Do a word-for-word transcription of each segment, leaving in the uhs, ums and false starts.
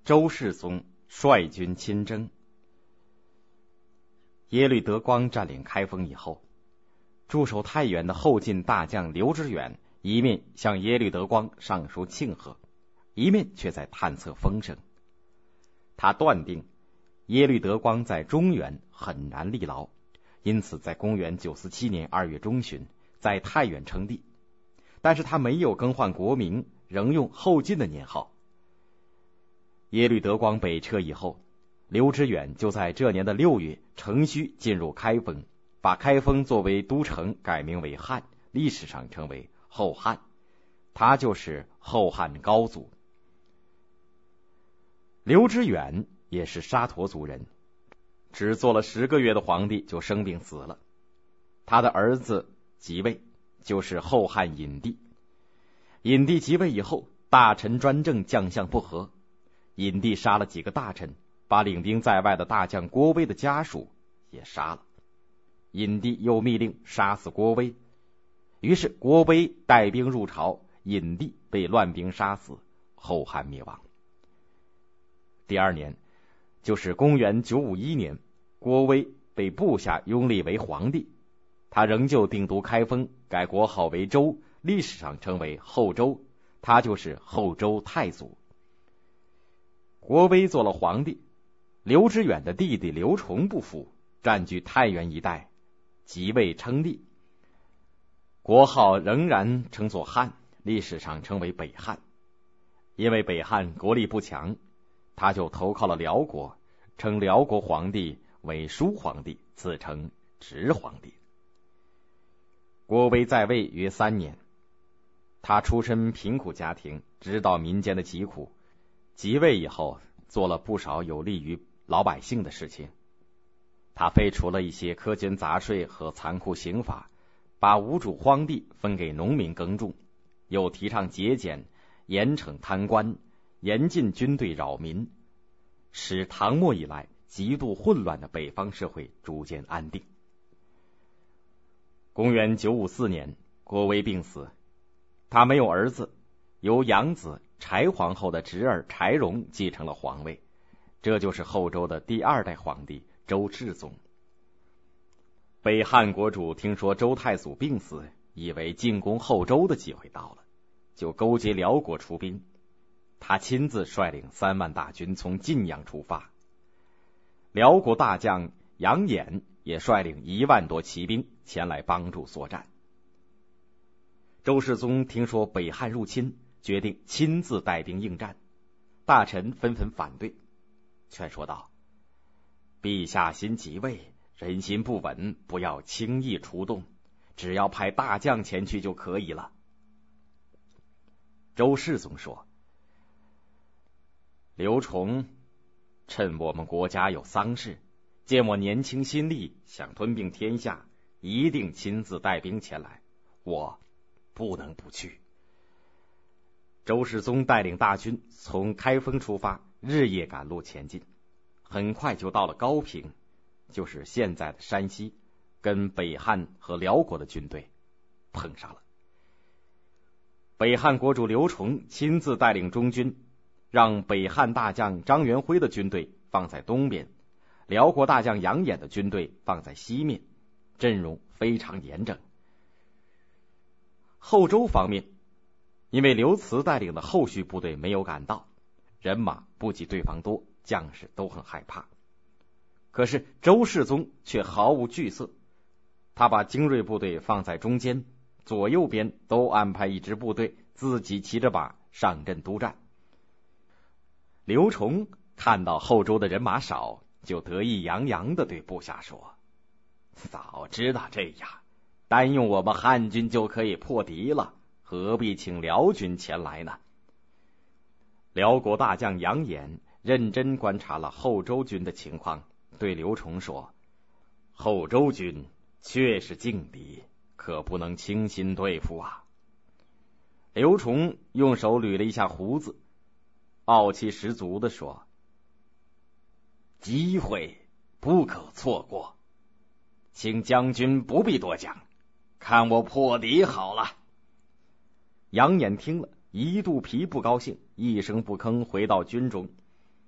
周世宗率军亲征。耶律德光占领开封以后，驻守太原的后晋大将刘知远一面向耶律德光上书庆贺，一面却在探测风声。他断定耶律德光在中原很难立牢，因此在公元九四七年二月中旬在太原称帝，但是他没有更换国名，仍用后晋的年号。耶律德光北撤以后，刘知远就在这年的六月乘虚进入开封，把开封作为都城改名为汉，历史上称为后汉，他就是后汉高祖。刘知远也是沙陀族人，只做了十个月的皇帝就生病死了。他的儿子即位，就是后汉隐帝。隐帝即位以后，大臣专政，将相不和，隐帝杀了几个大臣，把领兵在外的大将郭威的家属也杀了。隐帝又密令杀死郭威，于是郭威带兵入朝，隐帝被乱兵杀死，后汉灭亡。第二年，就是公元九五一年，郭威被部下拥立为皇帝，他仍旧定都开封，改国号为周，历史上称为后周，他就是后周太祖。郭威做了皇帝，刘知远的弟弟刘崇不服，占据太原一带，即位称帝，国号仍然称作汉，历史上称为北汉。因为北汉国力不强，他就投靠了辽国，称辽国皇帝为叔皇帝，自称直皇帝。郭威在位约三年，他出身贫苦家庭，知道民间的疾苦，即位以后做了不少有利于老百姓的事情。他废除了一些苛捐杂税和残酷刑罚，把无主荒地分给农民耕种，又提倡节俭，严惩贪官，严禁军队扰民，使唐末以来极度混乱的北方社会逐渐安定。公元九五四年，郭威病死，他没有儿子，由养子柴皇后的侄儿柴荣继承了皇位，这就是后周的第二代皇帝周世宗。北汉国主听说周太祖病死，以为进攻后周的机会到了，就勾结辽国出兵。他亲自率领三万大军从晋阳出发，辽国大将杨衍也率领一万多骑兵前来帮助作战。周世宗听说北汉入侵，决定亲自带兵应战，大臣纷纷反对，劝说道：陛下新即位，人心不稳，不要轻易出动，只要派大将前去就可以了。周世宗说：刘崇趁我们国家有丧事，见我年轻心力，想吞并天下，一定亲自带兵前来，我不能不去。周世宗带领大军从开封出发，日夜赶路前进，很快就到了高平，就是现在的山西，跟北汉和辽国的军队碰上了。北汉国主刘崇亲自带领中军，让北汉大将张元辉的军队放在东边，辽国大将杨衍的军队放在西面，阵容非常严整。后周方面，因为刘慈带领的后续部队没有赶到，人马不及对方多，将士都很害怕。可是周世宗却毫无惧色，他把精锐部队放在中间，左右边都安排一支部队，自己骑着马上阵督战。刘崇看到后周的人马少，就得意洋洋地对部下说：早知道这样，单用我们汉军就可以破敌了，何必请辽军前来呢？辽国大将杨衍认真观察了后周军的情况，对刘崇说：后周军确是劲敌，可不能轻心对付啊。刘崇用手捋了一下胡子，傲气十足地说：机会不可错过，请将军不必多讲，看我破敌好了。杨衍听了，一肚皮不高兴，一声不吭回到军中。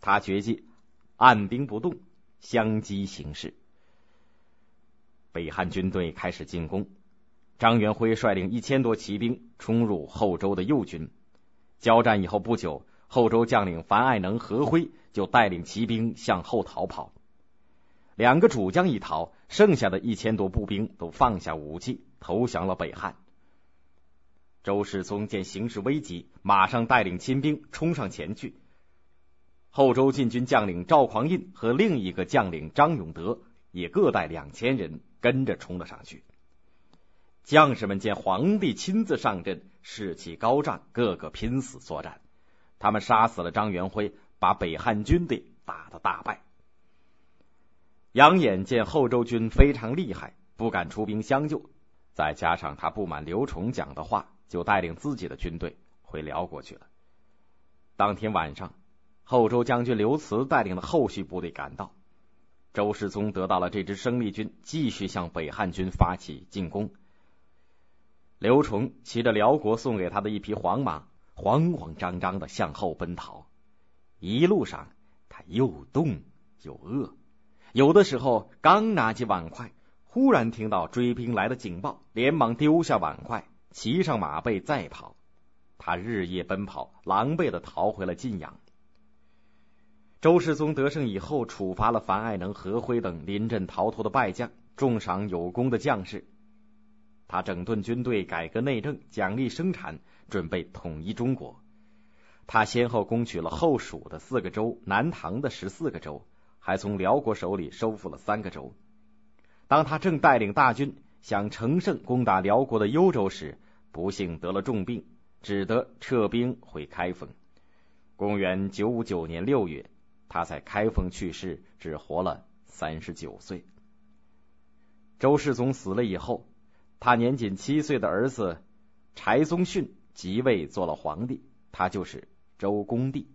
他决计按兵不动，相机行事。北汉军队开始进攻，张元辉率领一千多骑兵冲入后周的右军。交战以后不久，后周将领樊爱能、何辉就带领骑兵向后逃跑。两个主将一逃，剩下的一千多步兵都放下武器，投降了北汉。周世宗见形势危急，马上带领亲兵冲上前去。后周禁军将领赵匡胤和另一个将领张永德也各带两千人跟着冲了上去。将士们见皇帝亲自上阵，士气高涨，个个拼死作战。他们杀死了张元辉，把北汉军队打得大败。杨衍见后周军非常厉害，不敢出兵相救，再加上他不满刘崇讲的话，就带领自己的军队回辽国去了。当天晚上，后周将军刘慈带领的后续部队赶到，周世宗得到了这支生力军，继续向北汉军发起进攻。刘崇骑着辽国送给他的一匹黄马，慌慌张张地向后奔逃。一路上他又冻又饿，有的时候刚拿起碗筷，忽然听到追兵来的警报，连忙丢下碗筷，骑上马背再跑。他日夜奔跑，狼狈地逃回了晋阳。周世宗得胜以后，处罚了樊爱能、何辉等临阵逃脱的败将，重赏有功的将士。他整顿军队，改革内政，奖励生产，准备统一中国。他先后攻取了后蜀的四个州、南唐的十四个州，还从辽国手里收复了三个州。当他正带领大军想乘胜攻打辽国的幽州时，不幸得了重病，只得撤兵回开封。公元九五九年六月，他在开封去世，只活了三十九岁。周世宗死了以后，他年仅七岁的儿子柴宗训即位做了皇帝，他就是周恭帝。